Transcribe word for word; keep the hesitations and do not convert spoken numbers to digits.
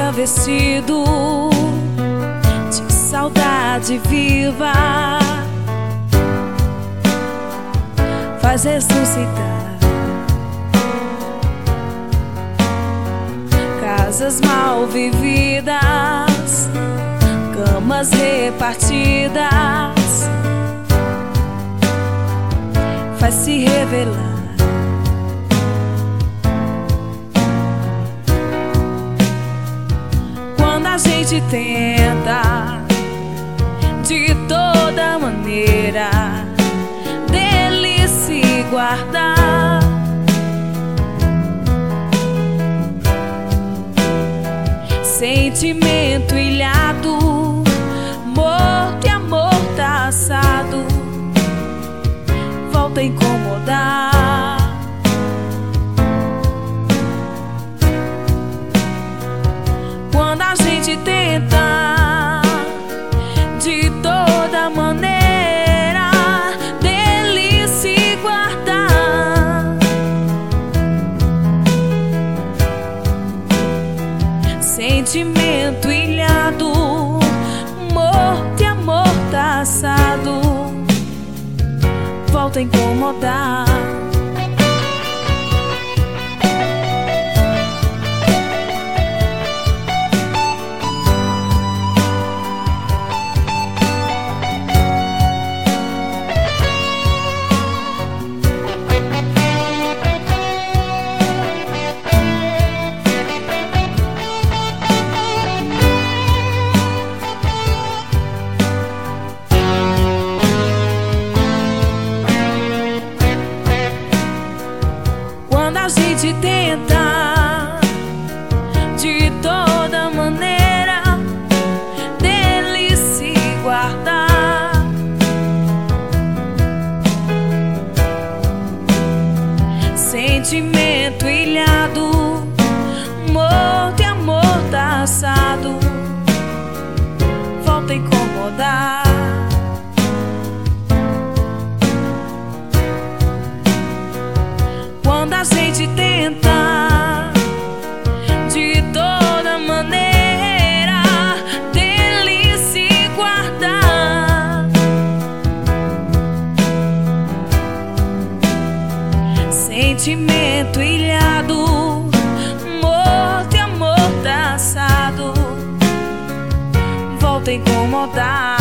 travestido de saudade viva, faz ressuscitar casas mal vividas, camas repartidas, faz se revelar quando a gente tenta de toda maneira dele se guardar. Sentimento ilhado, morto e amordaçado, volta a incomodar. Quando a gente tenta de toda maneira dele se guardar, sentimento ilhado, morto e amordaçado, volta a incomodar. Quando a gente tenta de toda maneira dele se guardar, sentimento ilhado, morto e amordaçado, volta a incomodar. Quando a gente tenta de toda maneira dele se guardar, sentimento ilhado, morto e amordaçado, volta a incomodar.